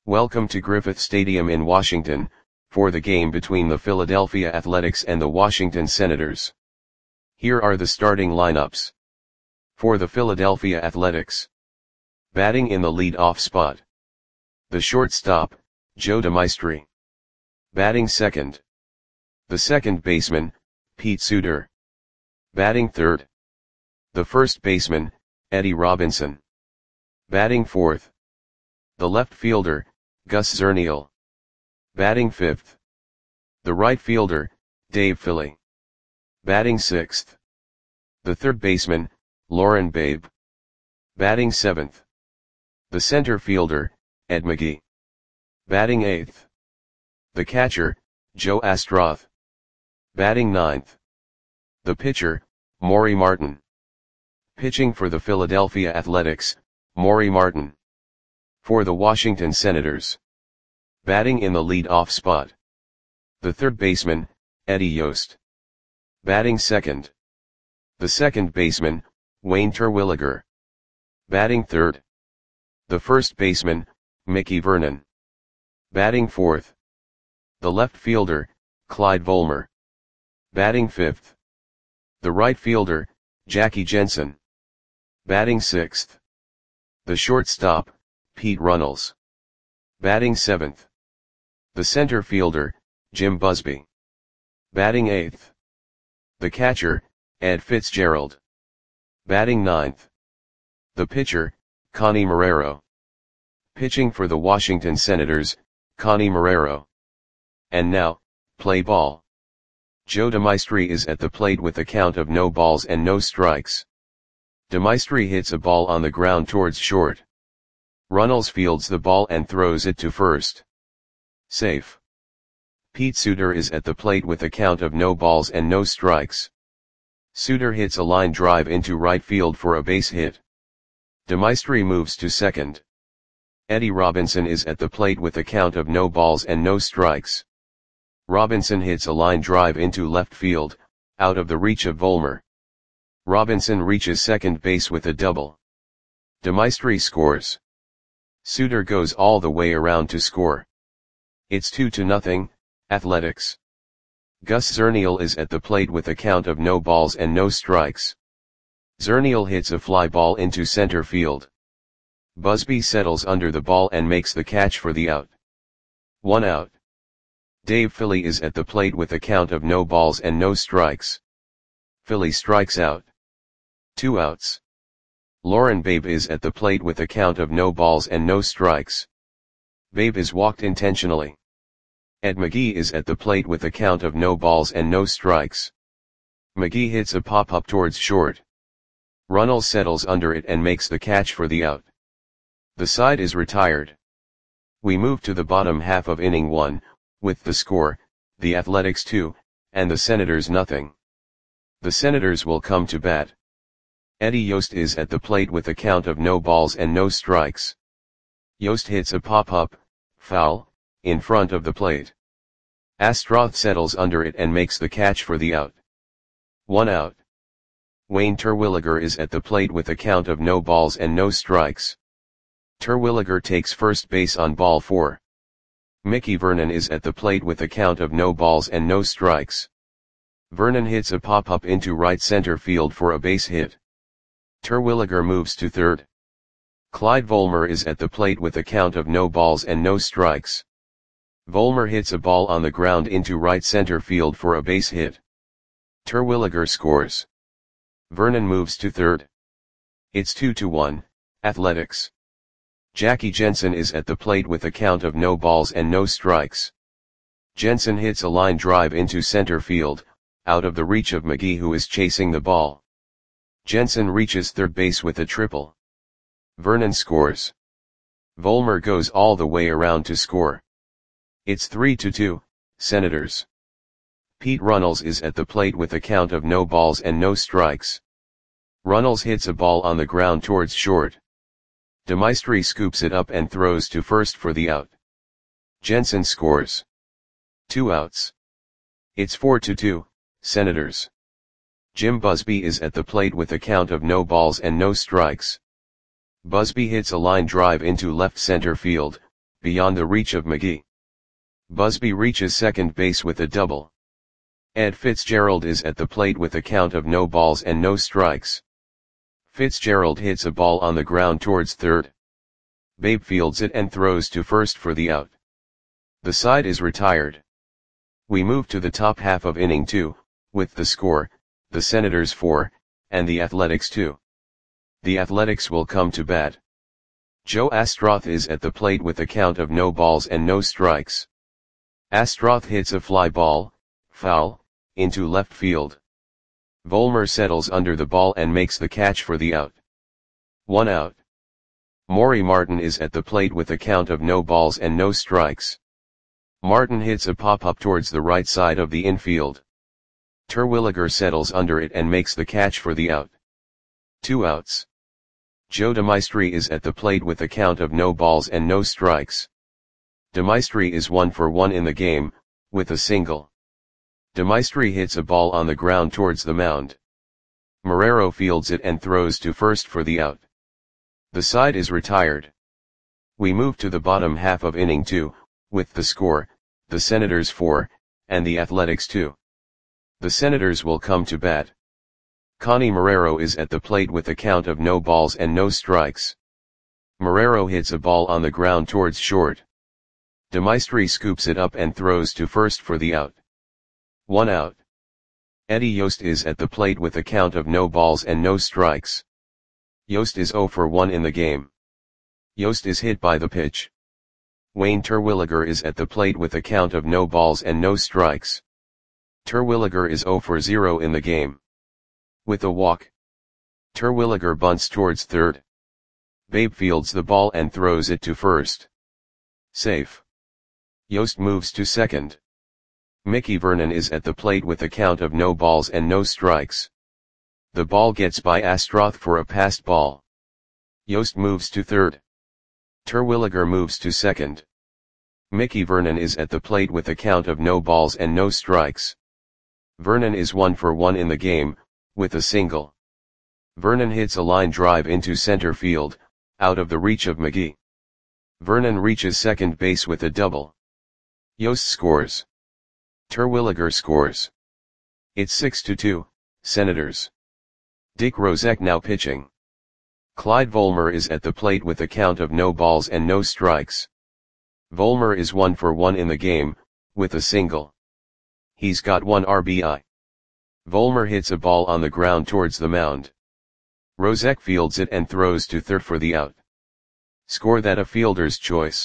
Welcome to Griffith Stadium in Washington, for the game between the Philadelphia Athletics and the Washington Senators. Here are the starting lineups. For the Philadelphia Athletics. Batting in the lead-off spot. The shortstop, Joe DeMaestri. Batting second. The second baseman, Pete Suter. Batting third. The first baseman, Eddie Robinson. Batting fourth. The left fielder, Gus Zernial. Batting fifth. The right fielder, Dave Philly. Batting sixth. The third baseman, Lauren Babe. Batting seventh. The center fielder, Ed McGee. Batting eighth. The catcher, Joe Astroth. Batting ninth. The pitcher, Maury Martin. Pitching for the Philadelphia Athletics, Maury Martin. For the Washington Senators. Batting in the lead-off spot. The third baseman, Eddie Yost. Batting second. The second baseman, Wayne Terwilliger. Batting third. The first baseman, Mickey Vernon. Batting fourth. The left fielder, Clyde Volmer. Batting fifth. The right fielder, Jackie Jensen. Batting sixth. The shortstop, Pete Runnels. Batting seventh. The center fielder, Jim Busby. Batting eighth. The catcher, Ed Fitzgerald. Batting ninth. The pitcher, Connie Marrero. Pitching for the Washington Senators, Connie Marrero. And now, play ball. Joe DeMaestri is at the plate with a count of no balls and no strikes. DeMaestri hits a ball on the ground towards short. Runnels fields the ball and throws it to first. Safe. Pete Suter is at the plate with a count of no balls and no strikes. Suter hits a line drive into right field for a base hit. DeMaestri moves to second. Eddie Robinson is at the plate with a count of no balls and no strikes. Robinson hits a line drive into left field, out of the reach of Volmer. Robinson reaches second base with a double. DeMaestri scores. Suter goes all the way around to score. It's 2-0, Athletics. Gus Zernial is at the plate with a count of no balls and no strikes. Zernial hits a fly ball into center field. Busby settles under the ball and makes the catch for the out. 1 out. Dave Philly is at the plate with a count of no balls and no strikes. Philly strikes out. 2 outs. Lauren Babe is at the plate with a count of no balls and no strikes. Babe is walked intentionally. Ed McGee is at the plate with a count of no balls and no strikes. McGee hits a pop-up towards short. Runnels settles under it and makes the catch for the out. The side is retired. We move to the bottom half of inning 1, with the score, the Athletics 2, and the Senators 0. The Senators will come to bat. Eddie Yost is at the plate with a count of no balls and no strikes. Yost hits a pop-up, foul, in front of the plate. Astroth settles under it and makes the catch for the out. 1 out. Wayne Terwilliger is at the plate with a count of no balls and no strikes. Terwilliger takes first base on ball 4. Mickey Vernon is at the plate with a count of no balls and no strikes. Vernon hits a pop-up into right center field for a base hit. Terwilliger moves to third. Clyde Volmer is at the plate with a count of no balls and no strikes. Volmer hits a ball on the ground into right center field for a base hit. Terwilliger scores. Vernon moves to third. It's 2-1, Athletics. Jackie Jensen is at the plate with a count of no balls and no strikes. Jensen hits a line drive into center field, out of the reach of McGee who is chasing the ball. Jensen reaches third base with a triple. Vernon scores. Volmer goes all the way around to score. It's 3-2, Senators. Pete Runnels is at the plate with a count of no balls and no strikes. Runnels hits a ball on the ground towards short. DeMaestri scoops it up and throws to first for the out. Jensen scores. 2 outs. It's 4-2, Senators. Jim Busby is at the plate with a count of no balls and no strikes. Busby hits a line drive into left center field, beyond the reach of McGee. Busby reaches second base with a double. Ed Fitzgerald is at the plate with a count of no balls and no strikes. Fitzgerald hits a ball on the ground towards third. Babe fields it and throws to first for the out. The side is retired. We move to the top half of inning 2, with the score, the Senators 4, and the Athletics 2. The Athletics will come to bat. Joe Astroth is at the plate with a count of no balls and no strikes. Astroth hits a fly ball, foul, into left field. Vollmer settles under the ball and makes the catch for the out. 1 out. Maury Martin is at the plate with a count of no balls and no strikes. Martin hits a pop-up towards the right side of the infield. Terwilliger settles under it and makes the catch for the out. 2 outs. Joe DeMaestri is at the plate with a count of no balls and no strikes. DeMaestri is 1 for 1 in the game, with a single. DeMaestri hits a ball on the ground towards the mound. Marrero fields it and throws to first for the out. The side is retired. We move to the bottom half of inning 2, with the score, the Senators 4, and the Athletics 2. The Senators will come to bat. Connie Marrero is at the plate with a count of no balls and no strikes. Marrero hits a ball on the ground towards short. DeMaestri scoops it up and throws to first for the out. 1 out. Eddie Yost is at the plate with a count of no balls and no strikes. Yost is 0 for 1 in the game. Yost is hit by the pitch. Wayne Terwilliger is at the plate with a count of no balls and no strikes. Terwilliger is 0 for 0 in the game. With a walk. Terwilliger bunts towards third. Babe fields the ball and throws it to first. Safe. Yost moves to second. Mickey Vernon is at the plate with a count of no balls and no strikes. The ball gets by Astroth for a passed ball. Yost moves to third. Terwilliger moves to second. Mickey Vernon is at the plate with a count of no balls and no strikes. Vernon is 1 for 1 in the game, with a single. Vernon hits a line drive into center field, out of the reach of McGee. Vernon reaches second base with a double. Yost scores. Terwilliger scores. It's 6-2, Senators. Dick Rozek now pitching. Clyde Vollmer is at the plate with a count of no balls and no strikes. Vollmer is 1 for 1 in the game, with a single. He's got 1 RBI. Vollmer hits a ball on the ground towards the mound. Rozek fields it and throws to third for the out. Score that a fielder's choice.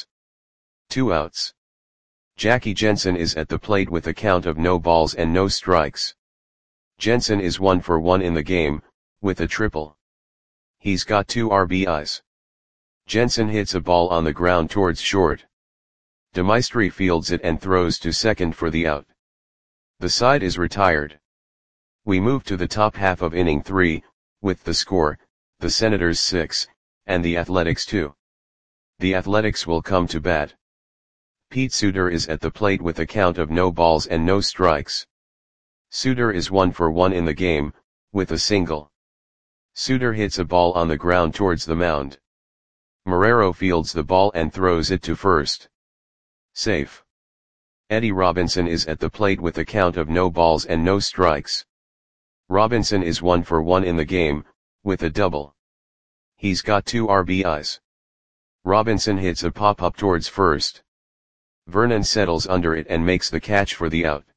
2 outs. Jackie Jensen is at the plate with a count of no balls and no strikes. Jensen is 1 for 1 in the game, with a triple. He's got 2 RBIs. Jensen hits a ball on the ground towards short. DeMaestri fields it and throws to second for the out. The side is retired. We move to the top half of inning 3, with the score, the Senators 6, and the Athletics 2. The Athletics will come to bat. Pete Suter is at the plate with a count of no balls and no strikes. Suter is 1 for 1 in the game, with a single. Suter hits a ball on the ground towards the mound. Marrero fields the ball and throws it to first. Safe. Eddie Robinson is at the plate with a count of no balls and no strikes. Robinson is 1 for 1 in the game, with a double. He's got 2 RBIs. Robinson hits a pop-up towards first. Vernon settles under it and makes the catch for the out.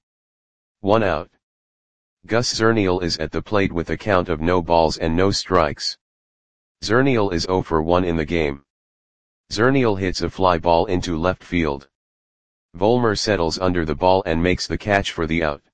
1 out. Gus Zernial is at the plate with a count of no balls and no strikes. Zernial is 0 for 1 in the game. Zernial hits a fly ball into left field. Vollmer settles under the ball and makes the catch for the out.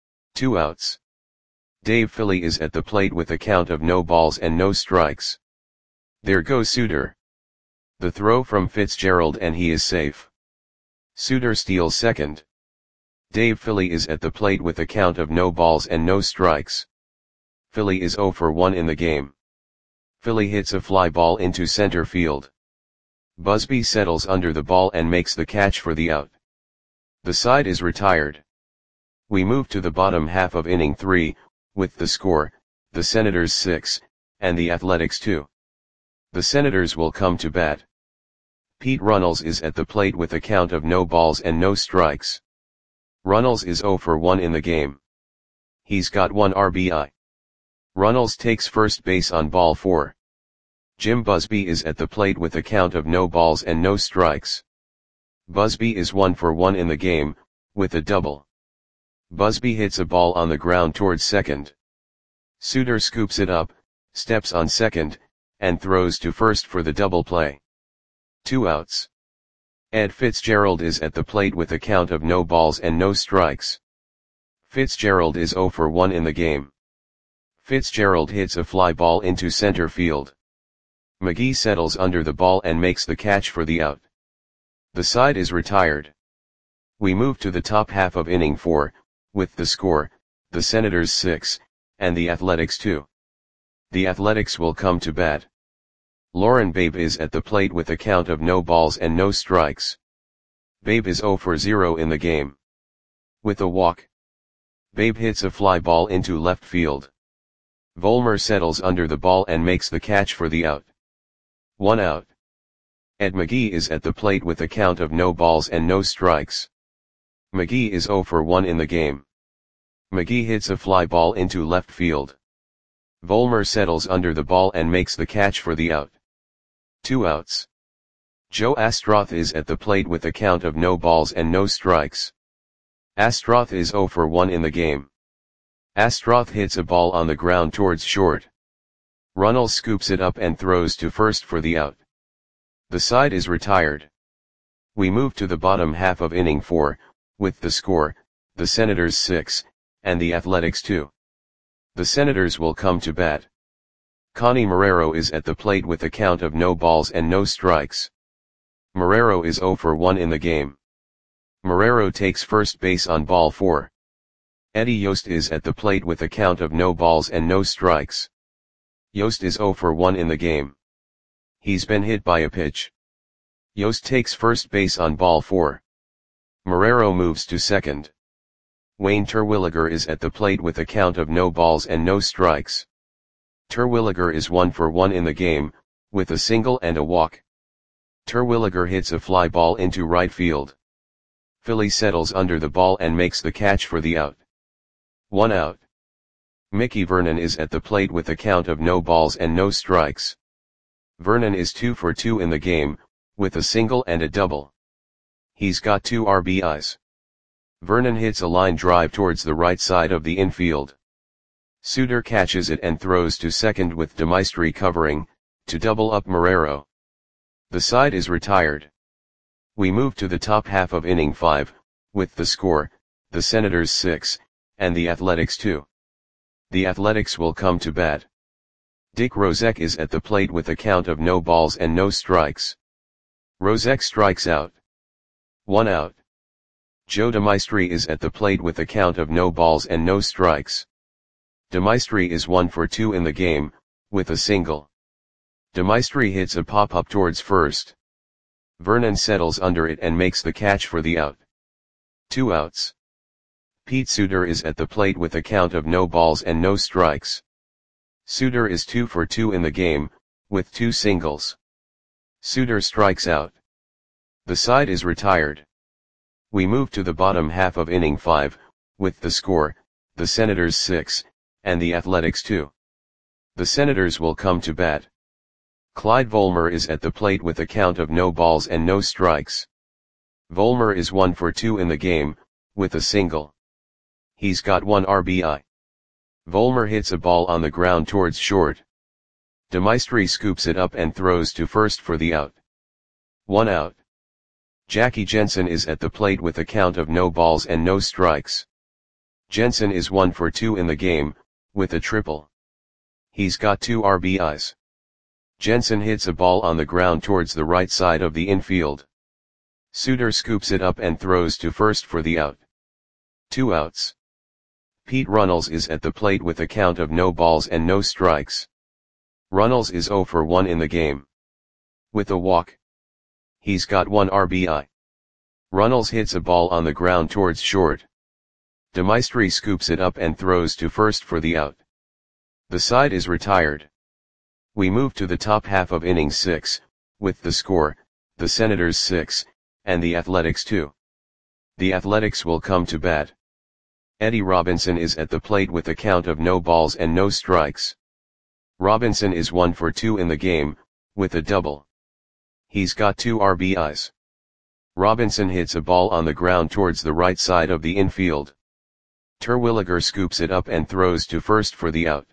2 outs. Dave Philly is at the plate with a count of no balls and no strikes. There goes Suter. The throw from Fitzgerald and he is safe. Suter steals second. Dave Philly is at the plate with a count of no balls and no strikes. Philly is 0 for 1 in the game. Philly hits a fly ball into center field. Busby settles under the ball and makes the catch for the out. The side is retired. We move to the bottom half of inning 3, with the score, the Senators 6, and the Athletics 2. The Senators will come to bat. Pete Runnels is at the plate with a count of no balls and no strikes. Runnels is 0 for 1 in the game. He's got 1 RBI. Runnels takes first base on ball 4. Jim Busby is at the plate with a count of no balls and no strikes. Busby is 1 for 1 in the game, with a double. Busby hits a ball on the ground towards second. Suter scoops it up, steps on second, and throws to first for the double play. 2 outs. Ed Fitzgerald is at the plate with a count of no balls and no strikes. Fitzgerald is 0 for 1 in the game. Fitzgerald hits a fly ball into center field. McGee settles under the ball and makes the catch for the out. The side is retired. We move to the top half of inning 4, with the score, the Senators 6, and the Athletics 2. The Athletics will come to bat. Lauren Babe is at the plate with a count of no balls and no strikes. Babe is 0 for 0 in the game. With a walk. Babe hits a fly ball into left field. Vollmer settles under the ball and makes the catch for the out. 1 out. Ed McGee is at the plate with a count of no balls and no strikes. McGee is 0 for 1 in the game. McGee hits a fly ball into left field. Vollmer settles under the ball and makes the catch for the out. 2 outs. Joe Astroth is at the plate with a count of no balls and no strikes. Astroth is 0 for 1 in the game. Astroth hits a ball on the ground towards short. Runnels scoops it up and throws to first for the out. The side is retired. We move to the bottom half of inning 4, with the score, the Senators 6, and the Athletics 2. The Senators will come to bat. Connie Marrero is at the plate with a count of no balls and no strikes. Marrero is 0 for 1 in the game. Marrero takes first base on ball 4. Eddie Yost is at the plate with a count of no balls and no strikes. Yost is 0 for 1 in the game. He's been hit by a pitch. Yost takes first base on ball 4. Marrero moves to second. Wayne Terwilliger is at the plate with a count of no balls and no strikes. Terwilliger is 1 for 1 in the game, with a single and a walk. Terwilliger hits a fly ball into right field. Philly settles under the ball and makes the catch for the out. 1 out. Mickey Vernon is at the plate with a count of no balls and no strikes. Vernon is 2 for 2 in the game, with a single and a double. He's got 2 RBIs. Vernon hits a line drive towards the right side of the infield. Suter catches it and throws to second with DeMaestri covering, to double up Marrero. The side is retired. We move to the top half of inning 5, with the score, the Senators 6, and the Athletics 2. The Athletics will come to bat. Dick Rozek is at the plate with a count of no balls and no strikes. Rozek strikes out. 1 out. Joe DeMaestri is at the plate with a count of no balls and no strikes. DeMaestri is 1 for 2 in the game, with a single. DeMaestri hits a pop-up towards first. Vernon settles under it and makes the catch for the out. 2 outs. Pete Suter is at the plate with a count of no balls and no strikes. Suter is 2 for 2 in the game, with 2 singles. Suter strikes out. The side is retired. We move to the bottom half of inning 5, with the score, the Senators 6, and the Athletics 2. The Senators will come to bat. Clyde Vollmer is at the plate with a count of no balls and no strikes. Vollmer is 1 for 2 in the game, with a single. He's got 1 RBI. Vollmer hits a ball on the ground towards short. DeMaestri scoops it up and throws to first for the out. 1 out. Jackie Jensen is at the plate with a count of no balls and no strikes. Jensen is 1 for 2 in the game, with a triple. He's got 2 RBIs. Jensen hits a ball on the ground towards the right side of the infield. Suter scoops it up and throws to first for the out. 2 outs. Pete Runnels is at the plate with a count of no balls and no strikes. Runnels is 0 for 1 in the game. With a walk. He's got 1 RBI. Runnels hits a ball on the ground towards short. DeMaestri scoops it up and throws to first for the out. The side is retired. We move to the top half of inning 6, with the score, the Senators 6, and the Athletics 2. The Athletics will come to bat. Eddie Robinson is at the plate with a count of no balls and no strikes. Robinson is 1 for 2 in the game, with a double. He's got 2 RBIs. Robinson hits a ball on the ground towards the right side of the infield. Terwilliger scoops it up and throws to first for the out.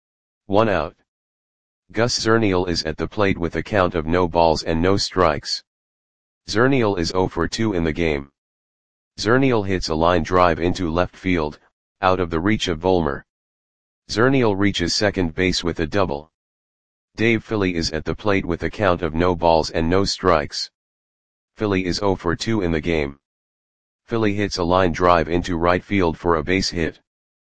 1 out. Gus Zernial is at the plate with a count of no balls and no strikes. Zernial is 0 for 2 in the game. Zernial hits a line drive into left field, out of the reach of Vollmer. Zernial reaches second base with a double. Dave Philly is at the plate with a count of no balls and no strikes. Philly is 0 for 2 in the game. Philly hits a line drive into right field for a base hit.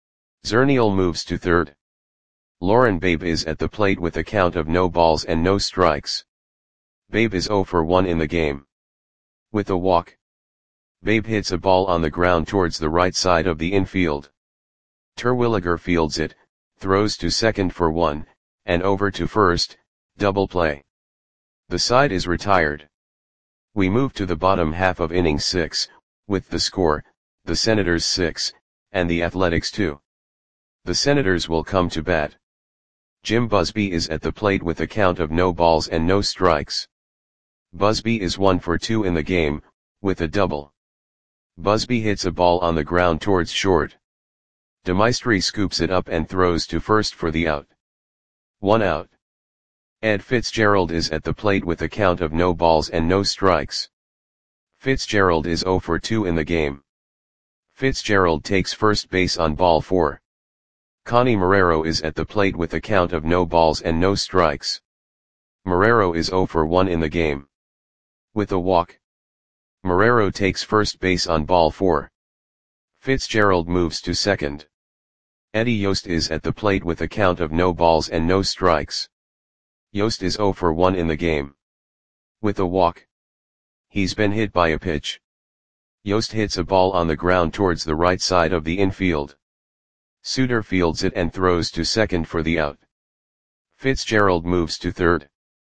Zernial moves to third. Lauren Babe is at the plate with a count of no balls and no strikes. Babe is 0 for 1 in the game. With a walk, Babe hits a ball on the ground towards the right side of the infield. Terwilliger fields it, throws to second for 1, and over to first, double play. The side is retired. We move to the bottom half of inning 6, with the score, the Senators 6, and the Athletics 2. The Senators will come to bat. Jim Busby is at the plate with a count of no balls and no strikes. Busby is 1 for 2 in the game, with a double. Busby hits a ball on the ground towards short. DeMaestri scoops it up and throws to first for the out. 1 out. Ed Fitzgerald is at the plate with a count of no balls and no strikes. Fitzgerald is 0 for 2 in the game. Fitzgerald takes first base on ball 4. Connie Marrero is at the plate with a count of no balls and no strikes. Marrero is 0 for 1 in the game. With a walk, Marrero takes first base on ball 4. Fitzgerald moves to second. Eddie Yost is at the plate with a count of no balls and no strikes. Yost is 0 for 1 in the game. With a walk, he's been hit by a pitch. Yost hits a ball on the ground towards the right side of the infield. Suter fields it and throws to second for the out. Fitzgerald moves to third.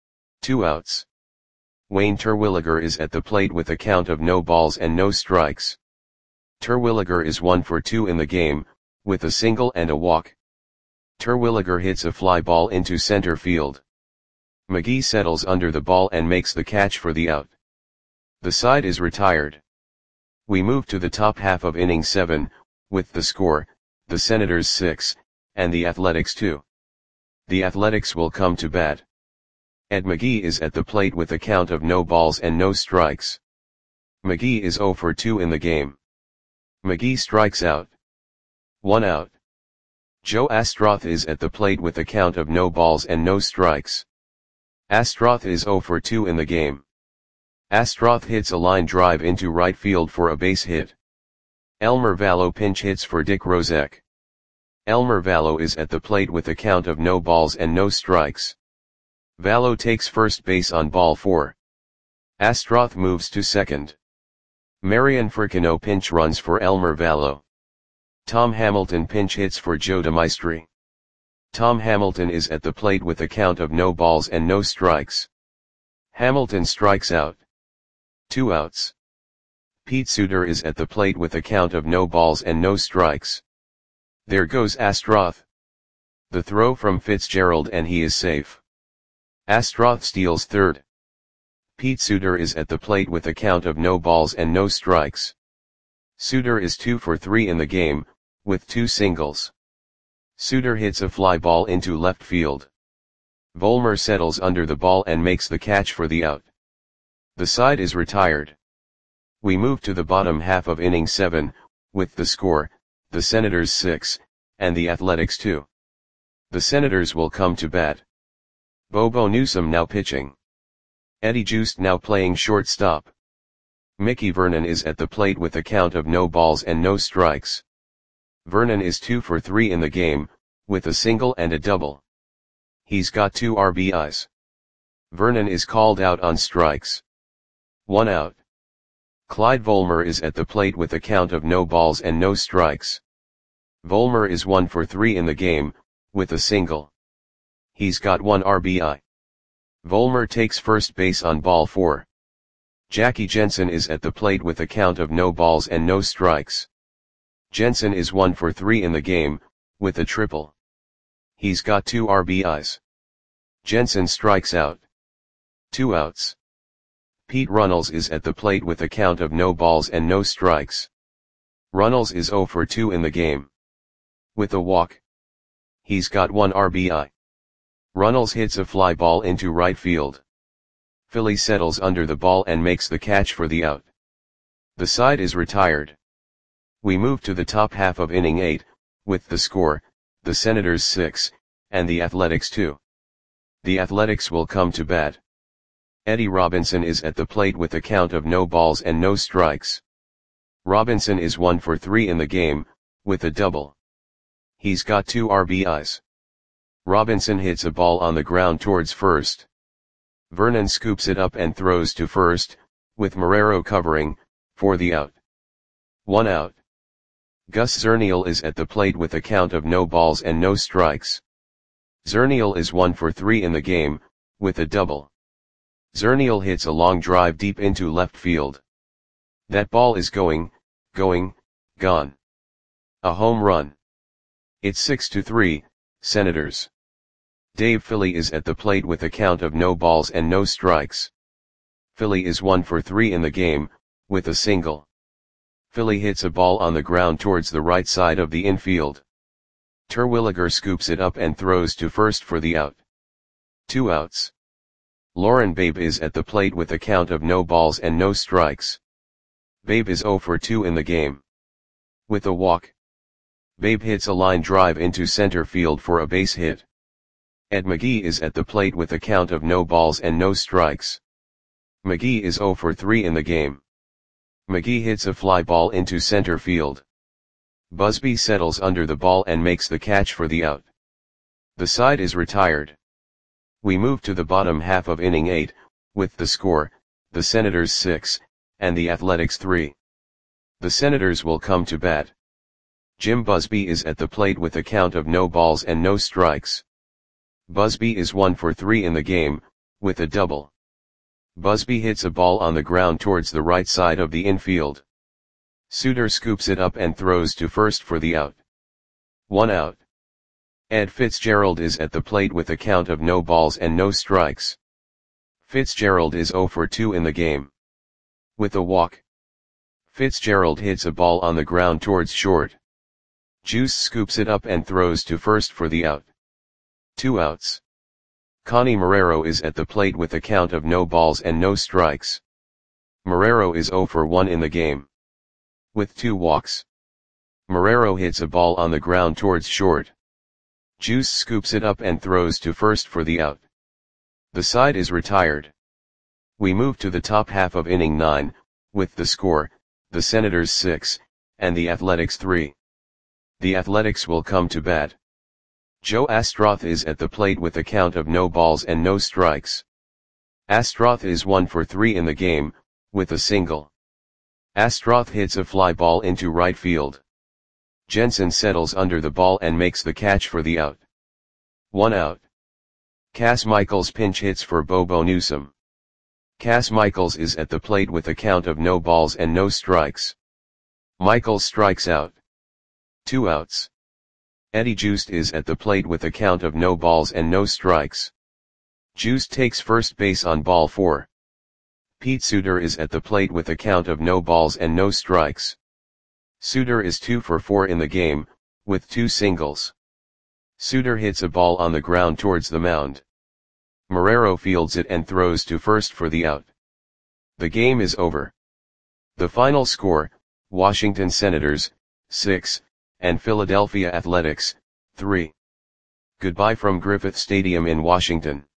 2 outs. Wayne Terwilliger is at the plate with a count of no balls and no strikes. Terwilliger is 1 for 2 in the game, with a single and a walk. Terwilliger hits a fly ball into center field. McGee settles under the ball and makes the catch for the out. The side is retired. We move to the top half of inning 7, with the score, the Senators 6, and the Athletics 2. The Athletics will come to bat. Ed McGee is at the plate with a count of no balls and no strikes. McGee is 0 for 2 in the game. McGee strikes out. 1 out. Joe Astroth is at the plate with a count of no balls and no strikes. Astroth is 0 for 2 in the game. Astroth hits a line drive into right field for a base hit. Elmer Vallow pinch hits for Dick Rozek. Elmer Vallow is at the plate with a count of no balls and no strikes. Vallow takes first base on ball 4. Astroth moves to second. Marian Furcano pinch runs for Elmer Vallow. Tom Hamilton pinch hits for Joe DeMaestri. Tom Hamilton is at the plate with a count of no balls and no strikes. Hamilton strikes out. 2 outs. Pete Suter is at the plate with a count of no balls and no strikes. There goes Astroth. The throw from Fitzgerald and he is safe. Astroth steals third. Pete Suter is at the plate with a count of no balls and no strikes. Suter is 2 for 3 in the game, with 2 singles. Suter hits a fly ball into left field. Vollmer settles under the ball and makes the catch for the out. The side is retired. We move to the bottom half of inning 7, with the score, the Senators 6, and the Athletics 2. The Senators will come to bat. Bobo Newsom now pitching. Eddie Joost now playing shortstop. Mickey Vernon is at the plate with a count of no balls and no strikes. Vernon is 2 for 3 in the game, with a single and a double. He's got 2 RBIs. Vernon is called out on strikes. 1 out. Clyde Vollmer is at the plate with a count of no balls and no strikes. Vollmer is 1 for 3 in the game, with a single. He's got 1 RBI. Vollmer takes first base on ball 4. Jackie Jensen is at the plate with a count of no balls and no strikes. Jensen is 1 for 3 in the game, with a triple. He's got 2 RBIs. Jensen strikes out. 2 outs. Pete Runnels is at the plate with a count of no balls and no strikes. Runnels is 0 for 2 in the game. With a walk. He's got 1 RBI. Runnels hits a fly ball into right field. Philly settles under the ball and makes the catch for the out. The side is retired. We move to the top half of inning 8, with the score, the Senators 6, and the Athletics 2. The Athletics will come to bat. Eddie Robinson is at the plate with a count of no balls and no strikes. Robinson is 1 for 3 in the game, with a double. He's got 2 RBIs. Robinson hits a ball on the ground towards first. Vernon scoops it up and throws to first, with Marrero covering, for the out. 1 out. Gus Zernial is at the plate with a count of no balls and no strikes. Zernial is 1 for 3 in the game, with a double. Zernial hits a long drive deep into left field. That ball is gone. A home run. It's 6-3, Senators. Dave Philly is at the plate with a count of no balls and no strikes. Philly is 1 for 3 in the game, with a single. Philly hits a ball on the ground towards the right side of the infield. Terwilliger scoops it up and throws to first for the out. 2 outs. Lauren Babe is at the plate with a count of no balls and no strikes. Babe is 0 for 2 in the game. With a walk. Babe hits a line drive into center field for a base hit. Ed McGee is at the plate with a count of no balls and no strikes. McGee is 0 for 3 in the game. McGee hits a fly ball into center field. Busby settles under the ball and makes the catch for the out. The side is retired. We move to the bottom half of inning 8, with the score, the Senators 6, and the Athletics 3. The Senators will come to bat. Jim Busby is at the plate with a count of no balls and no strikes. Busby is 1 for 3 in the game, with a double. Busby hits a ball on the ground towards the right side of the infield. Suter scoops it up and throws to first for the out. 1 out. Ed Fitzgerald is at the plate with a count of no balls and no strikes. Fitzgerald is 0 for 2 in the game. With a walk. Fitzgerald hits a ball on the ground towards short. Juice scoops it up and throws to first for the out. 2 outs. Connie Marrero is at the plate with a count of no balls and no strikes. Marrero is 0 for 1 in the game. With 2 walks. Marrero hits a ball on the ground towards short. Juice scoops it up and throws to first for the out. The side is retired. We move to the top half of inning 9, with the score, the Senators 6, and the Athletics 3. The Athletics will come to bat. Joe Astroth is at the plate with a count of no balls and no strikes. Astroth is 1 for 3 in the game, with a single. Astroth hits a fly ball into right field. Jensen settles under the ball and makes the catch for the out. 1 out. Cass Michaels pinch hits for Bobo Newsom. Cass Michaels is at the plate with a count of no balls and no strikes. Michaels strikes out. 2 outs. Eddie Juiced is at the plate with a count of no balls and no strikes. Juiced takes first base on ball 4. Pete Suter is at the plate with a count of no balls and no strikes. Suter is 2 for 4 in the game, with 2 singles. Suter hits a ball on the ground towards the mound. Marrero fields it and throws to first for the out. The game is over. The final score, Washington Senators, 6, and Philadelphia Athletics, 3. Goodbye from Griffith Stadium in Washington.